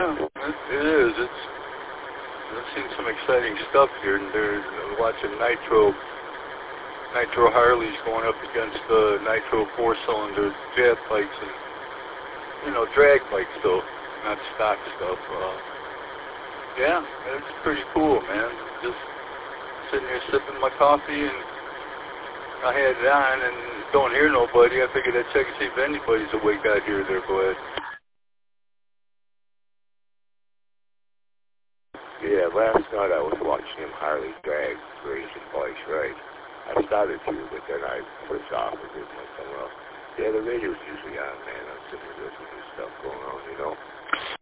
it is. I've seen some exciting stuff here, and they're watching Nitro Harleys going up against Nitro 4-cylinder jet bikes and, drag bikes though, not stock stuff. Yeah, it's pretty cool, man. Just sitting here sipping my coffee, and I had it on and don't hear nobody. I figured I'd check and see if anybody's awake out here. There, go ahead. Yeah, last night I was watching them Harley drag racing bikes, right? I started to, but then I switched off of it and went somewhere else. Yeah, the radio's usually on, man. I'm sitting here listening to stuff going on,